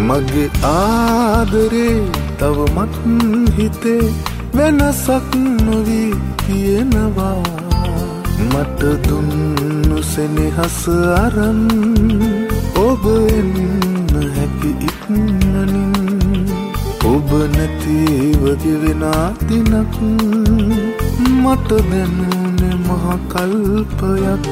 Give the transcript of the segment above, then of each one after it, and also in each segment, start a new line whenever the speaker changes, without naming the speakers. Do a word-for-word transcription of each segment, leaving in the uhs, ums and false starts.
මගේ ආදරේ තවමත් හිතේ වෙනසක් නොවී තියෙනවා මට දුන්නු සෙනෙහස අරන් ඔබ එන්න හැකි ඉක්මනින් ඔබ නැතිව ගෙවෙන දිනක් මට දැනුනේ මහ කල්පයක්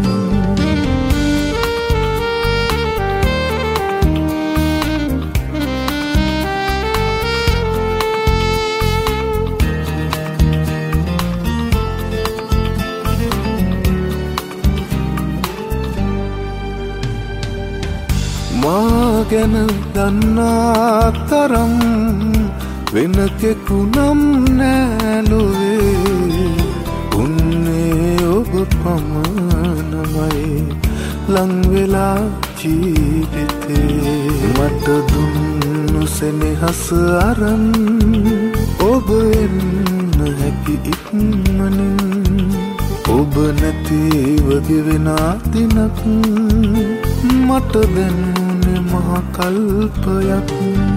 මා ගැන දන්නා තරම් වෙන කෙකුනම් නෑලොවේ උන්නේ ඔබ පමණමයි ලංවෙලා ජීවිතේ මට දුන්නු සෙනෙහස අරන් ඔබ එන්න හැකි ඉක්මනින් ඔබ නැතිව ගෙවෙන දිනක් මට දැනුනේ මහ කල්පයක්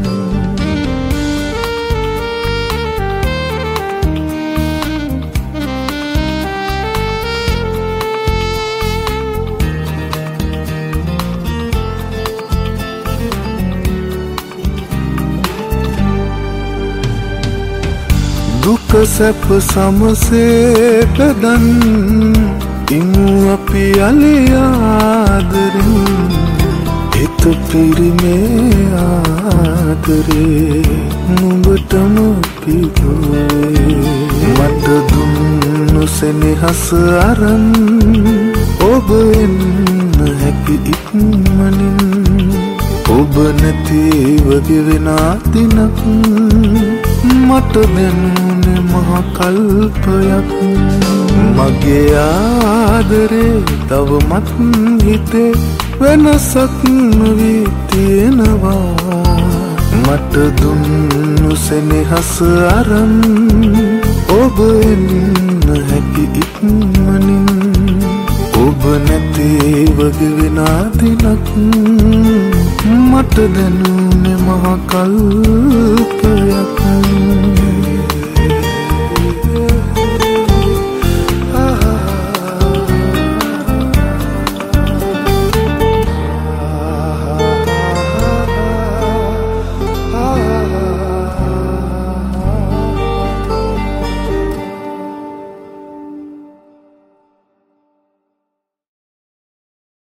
දුක සැප සමසේ පැදන් ඉමු අපි අලියාදරින් හිත පිරිමේ ආදරේ නුඹටම පිදුවේ මට දුන්නු සෙනෙහස අරන් ඔබ එන්න හැකි ඉක්මනින් ඔබ නැතිව ගෙවෙන දිනක් මට දැනුනේ මහ කල්පයක් මගේ ආදරේ තවමත් හිතේ වෙනසක් නොවී තියෙනවා මට දුන්නු සෙනෙහස අරන් ඔබ එන්න හැකි ඉක්මනින් ඔබ නැතිව ගෙවෙන දිනක් මට දැනුනේ මහ කල්පයක්